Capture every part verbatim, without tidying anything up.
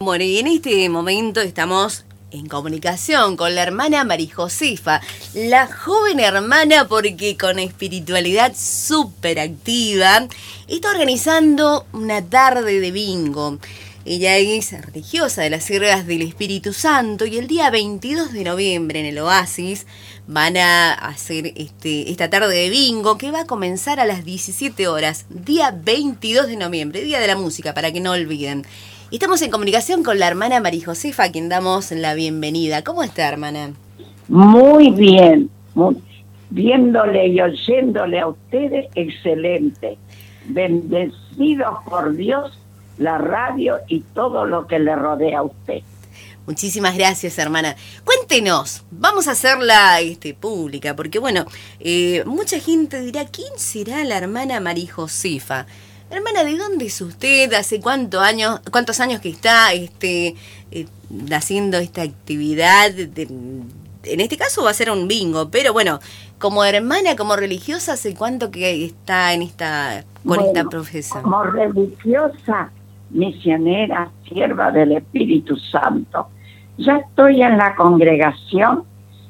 Bueno, y en este momento estamos en comunicación con la hermana María Josefa, la joven hermana, porque con espiritualidad súper activa, está organizando una tarde de bingo. Ella es religiosa de las Siervas del Espíritu Santo y el día veintidós de noviembre en el Oasis van a hacer este, esta tarde de bingo que va a comenzar a las diecisiete horas, día veintidós de noviembre, Día de la Música, para que no olviden. Estamos en comunicación con la hermana María Josefa, a quien damos la bienvenida. ¿Cómo está, hermana? Muy bien, muy, viéndole y oyéndole a ustedes, excelente. Bendecidos por Dios, la radio y todo lo que le rodea a usted. Muchísimas gracias, hermana. Cuéntenos, vamos a hacerla este, pública, porque bueno, eh, mucha gente dirá, ¿quién será la hermana María Josefa? Hermana, ¿de dónde es usted? ¿Hace cuánto años, cuántos años que está este, eh, haciendo esta actividad? De, en este caso va a ser un bingo, pero bueno, como hermana, como religiosa, ¿hace cuánto que está en esta, con bueno, esta profesión? Como religiosa, misionera, sierva del Espíritu Santo, ya estoy en la congregación,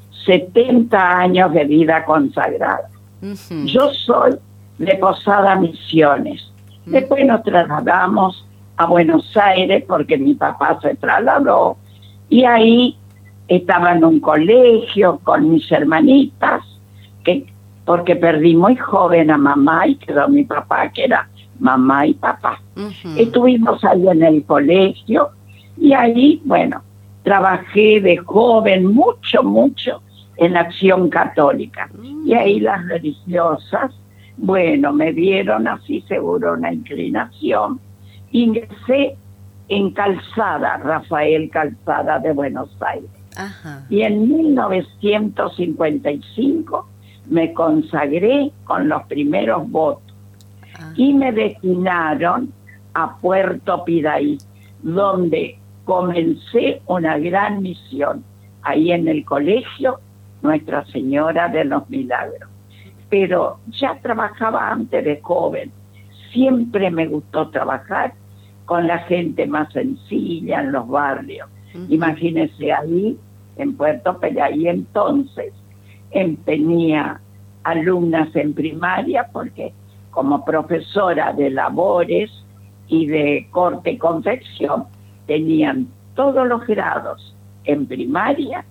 setenta años de vida consagrada. Uh-huh. Yo soy de Posada Misiones. Después nos trasladamos a Buenos Aires porque mi papá se trasladó y ahí estaba en un colegio con mis hermanitas, que porque perdí muy joven a mamá y quedó mi papá, que era mamá y papá. Uh-huh. Estuvimos ahí en el colegio y ahí, bueno, trabajé de joven mucho, mucho en Acción Católica. Uh-huh. Y ahí las religiosas, bueno, me dieron así seguro una inclinación. Ingresé en Calzada, Rafael Calzada de Buenos Aires. Ajá. Y en mil novecientos cincuenta y cinco me consagré con los primeros votos. Ajá. Y me destinaron a Puerto Piraí, donde comencé una gran misión, ahí en el colegio Nuestra Señora de los Milagros. Pero ya trabajaba antes de joven. Siempre me gustó trabajar con la gente más sencilla en los barrios. Uh-huh. Imagínense ahí, en Puerto Piraí, entonces, em, tenía alumnas en primaria, porque como profesora de labores y de corte y confección, tenían todos los grados en primaria,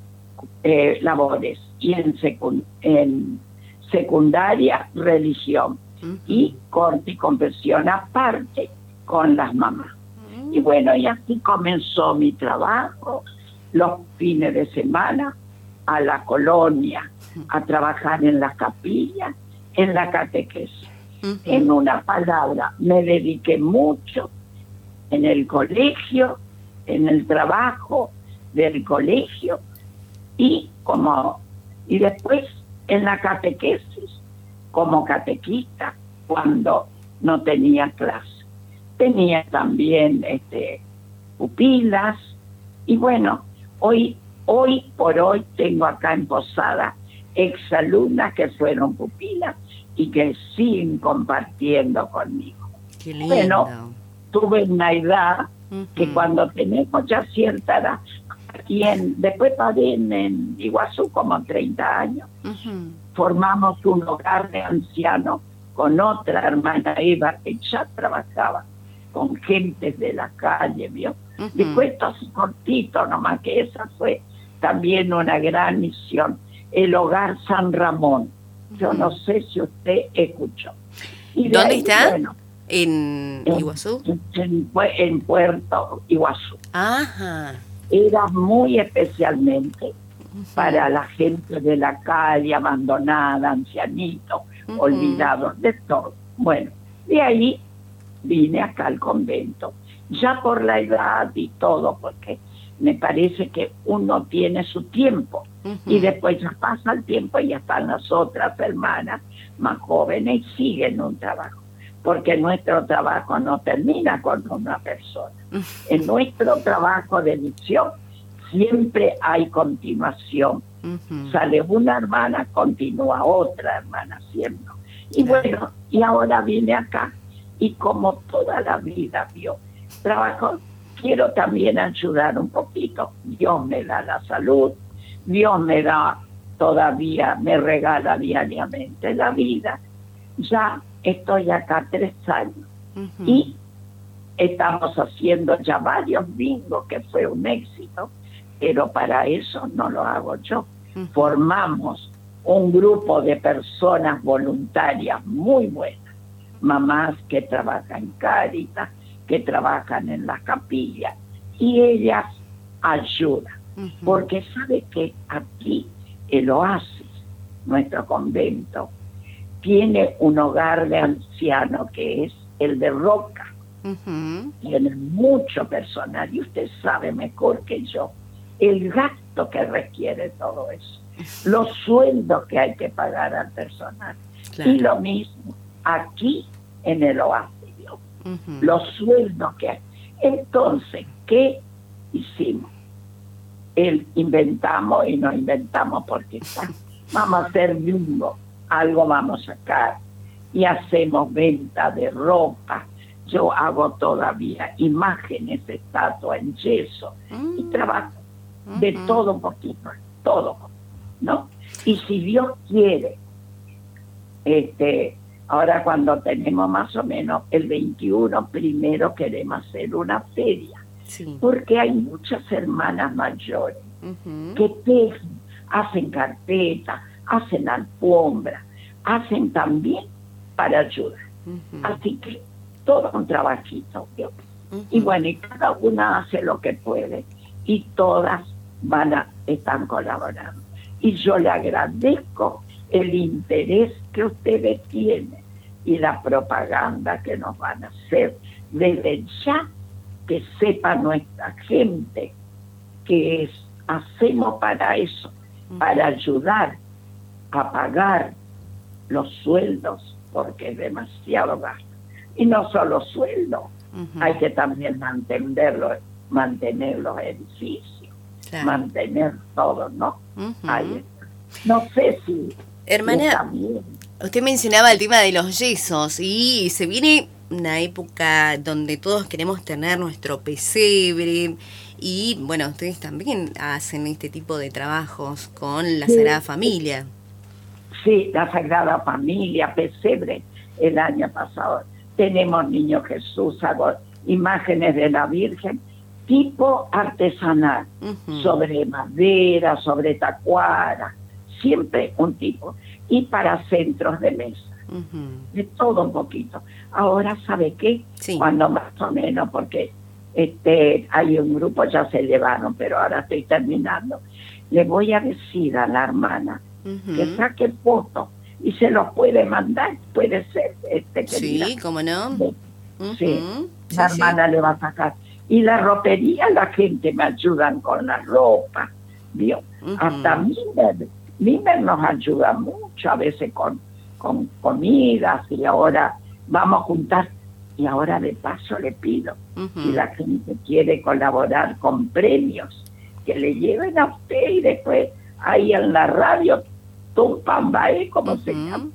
eh, labores, y en secundaria, en secundaria, religión, uh-huh. y corte y confesión aparte con las mamás. Uh-huh. Y bueno, y así comenzó mi trabajo, los fines de semana, a la colonia, uh-huh. a trabajar en la capilla, en la catequesis. Uh-huh. En una palabra, me dediqué mucho en el colegio, en el trabajo del colegio, y como, y después en la catequesis, como catequista, cuando no tenía clase. Tenía también este, pupilas, y bueno, hoy, hoy por hoy tengo acá en Posada exalumnas que fueron pupilas y que siguen compartiendo conmigo. Qué lindo. Bueno, tuve una edad uh-huh. que cuando tenemos ya cierta edad, aquí en, después paré en, en Iguazú como treinta años, uh-huh. formamos un hogar de ancianos con otra hermana Eva que ya trabajaba con gentes de la calle, ¿vio? Uh-huh. Le cuento así cortito nomás, que esa fue también una gran misión, el hogar San Ramón. Yo uh-huh. no sé si usted escuchó. Y ¿dónde ahí, está? Bueno, ¿En Iguazú? En, en, en Puerto Iguazú. Ajá. Era muy especialmente uh-huh. para la gente de la calle, abandonada, ancianitos, uh-huh. olvidados, de todo. Bueno, de ahí vine acá al convento, ya por la edad y todo, porque me parece que uno tiene su tiempo, uh-huh. y después ya pasa el tiempo y ya están las otras hermanas más jóvenes y siguen un trabajo, porque nuestro trabajo no termina con una persona. Uh-huh. En nuestro trabajo de misión siempre hay continuación. Uh-huh. Sale una hermana, continúa otra hermana haciendo. Y claro. Bueno, y ahora vine acá, y como toda la vida vio, trabajo quiero también ayudar un poquito. Dios me da la salud, Dios me da todavía, me regala diariamente la vida. Ya estoy acá tres años uh-huh. y estamos haciendo ya varios bingos, que fue un éxito, pero para eso no lo hago yo. Uh-huh. Formamos un grupo de personas voluntarias muy buenas, mamás que trabajan en Cáritas, que trabajan en las capillas, y ellas ayudan, uh-huh. porque sabe que aquí el Oasis, nuestro convento, tiene un hogar de ancianos que es el de Roca. Uh-huh. Tiene mucho personal, y usted sabe mejor que yo el gasto que requiere todo eso, los sueldos que hay que pagar al personal. Claro. Y lo mismo aquí en el Oasis, uh-huh. los sueldos que hay. Entonces, ¿qué hicimos? El inventamos y no inventamos porque está. Vamos a hacer bingo, algo vamos a sacar, y hacemos venta de ropa. Yo hago todavía imágenes, estatuas en yeso, mm. y trabajo uh-huh. de todo un poquito, todo, ¿no? Y si Dios quiere, este, ahora cuando tenemos más o menos el veintiuno, primero queremos hacer una feria, sí. porque hay muchas hermanas mayores uh-huh. que tejen, hacen carpetas, hacen alfombra, hacen también para ayudar. Uh-huh. Así que todo un trabajito, ¿no? Uh-huh. Y bueno, y cada una hace lo que puede, y todas van a, están colaborando. Y yo le agradezco el interés que ustedes tienen y la propaganda que nos van a hacer, desde ya, que sepa nuestra gente que es, hacemos para eso, uh-huh. para ayudar a pagar los sueldos, porque es demasiado gasto. Y no solo sueldos, uh-huh. hay que también mantenerlos, mantener los edificios, claro. mantener todo, ¿no? Uh-huh. Ahí está. No sé si... Hermana, usted mencionaba el tema de los yesos, y se viene una época donde todos queremos tener nuestro pesebre, y bueno, ustedes también hacen este tipo de trabajos con la sí. Sagrada Familia. Sí, la Sagrada Familia, pesebre, el año pasado. Tenemos Niño Jesús, hago imágenes de la Virgen, tipo artesanal, uh-huh. sobre madera, sobre tacuara, siempre un tipo. Y para centros de mesa, uh-huh. de todo un poquito. Ahora, ¿sabe qué? Sí. Cuando más o menos, porque este hay un grupo, ya se llevaron, pero ahora estoy terminando. Le voy a decir a la hermana uh-huh. que saque fotos y se los puede mandar, puede ser. este que Sí, diga. ¿Cómo no? Uh-huh. Sí, sí, la hermana sí. le va a sacar. Y la ropería, la gente me ayudan con la ropa, ¿vio? Uh-huh. Hasta Mimer, Mimer nos ayuda mucho, a veces con, con comidas, y ahora vamos a juntar. Y ahora de paso le pido, uh-huh. si la gente quiere colaborar con premios, que le lleven a usted, y después ahí en la radio, Tumpambaé, como uh-huh. se llama.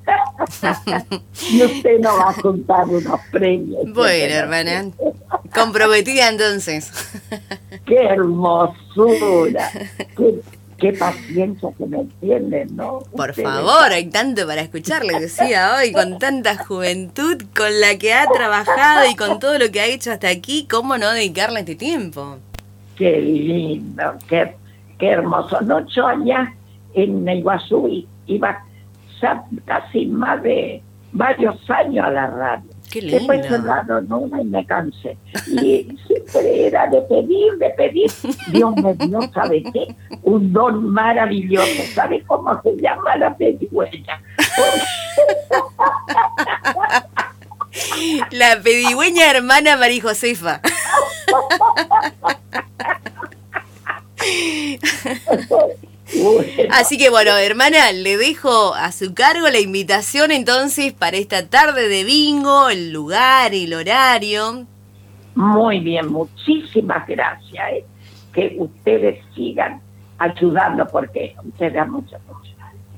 Y usted nos va a juntar unos premios. Bueno, hermana, comprometida entonces. ¡Qué hermosura! ¡Qué, qué paciencia que me entienden, ¿no? Por Ustedes favor, saben. hay tanto para escucharle, decía hoy, con tanta juventud con la que ha trabajado y con todo lo que ha hecho hasta aquí, ¿cómo no dedicarle este tiempo? ¡Qué lindo! ¡Qué, qué hermoso! No, yo allá en Iguazú iba ya casi más de varios años a la radio. Qué lindo. Después cerraron una y me cansé. Y siempre era de pedir, de pedir. Dios me dio, ¿sabe qué? Un don maravilloso. ¿Sabe cómo se llama la pedigüeña? La pedigüeña hermana María Josefa. Así que bueno, hermana, le dejo a su cargo la invitación entonces para esta tarde de bingo, el lugar, el horario. Muy bien, muchísimas gracias, ¿eh? Que ustedes sigan ayudando, porque ustedes dan muchas cosas.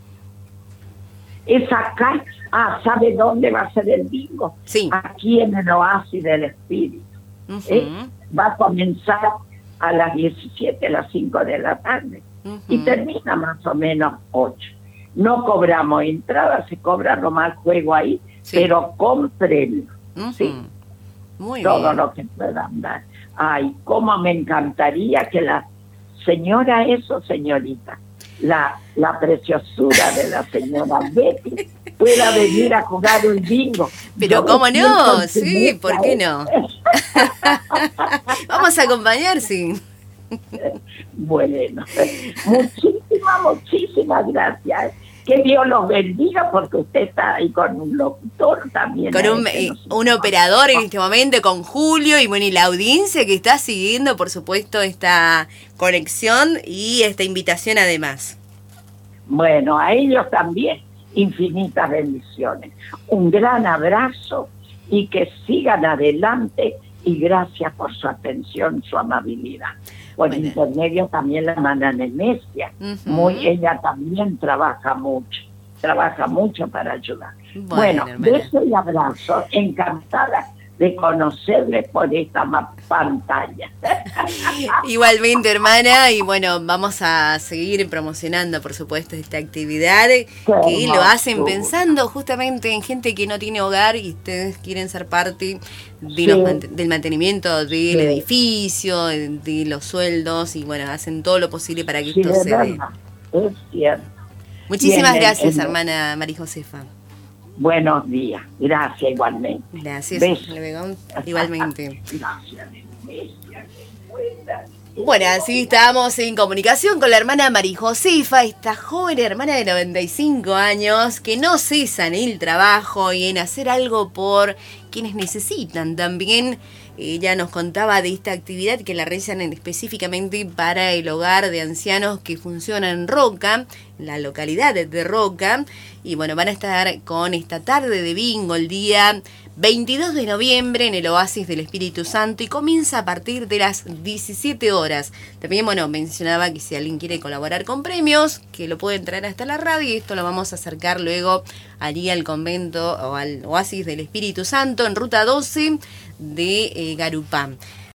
Es acá, ah, ¿sabe dónde va a ser el bingo? Sí. Aquí en el Oasis del Espíritu. Uh-huh. ¿eh? va a comenzar a las diecisiete, a las cinco de la tarde, uh-huh. y termina más o menos ocho. No cobramos entrada, se cobra nomás juego ahí, sí. pero con premio, uh-huh. ¿sí? Muy Todo bien. lo que puedan dar. Ay, cómo me encantaría que la señora, eso señorita, la, la preciosura de la señora Betty pueda venir a jugar un bingo. Pero Yo cómo no, sí, ¿por qué no? Vamos a acompañar, sí. Bueno, muchísimas, muchísimas gracias. Que Dios los bendiga, porque usted está ahí con un locutor también. Con un, eh, un operador en este momento, con Julio, y bueno, y la audiencia que está siguiendo, por supuesto, esta conexión y esta invitación además. Bueno, a ellos también, infinitas bendiciones. Un gran abrazo y que sigan adelante, y gracias por su atención, su amabilidad. Por bueno. intermedio también la hermana Nemesia, uh-huh. muy, ella también trabaja mucho, trabaja mucho para ayudar. Bueno, bueno beso y abrazo, encantada de conocerles por esta pantalla. Igualmente, hermana, y bueno, vamos a seguir promocionando, por supuesto, esta actividad que Qué lo hacen hermoso. Pensando justamente en gente que no tiene hogar y ustedes quieren ser parte de sí. los, del mantenimiento del sí. edificio, de los sueldos, y bueno, hacen todo lo posible para que sí, esto se dé. Es cierto. Muchísimas Bien, gracias, en, en, hermana María Josefa. Buenos días, gracias igualmente. Gracias, igualmente. Gracias. Bueno, así estábamos en comunicación con la hermana María Josefa, esta joven hermana de noventa y cinco años que no cesa en el trabajo y en hacer algo por quienes necesitan. También ella nos contaba de esta actividad que la realizan específicamente para el hogar de ancianos que funciona en Roca, en la localidad de Roca. Y bueno, van a estar con esta tarde de bingo el día veintidós de noviembre en el Oasis del Espíritu Santo y comienza a partir de las diecisiete horas. También, bueno, mencionaba que si alguien quiere colaborar con premios, que lo pueden traer hasta la radio, y esto lo vamos a acercar luego allí al convento o al Oasis del Espíritu Santo en ruta doce de eh, Garupán.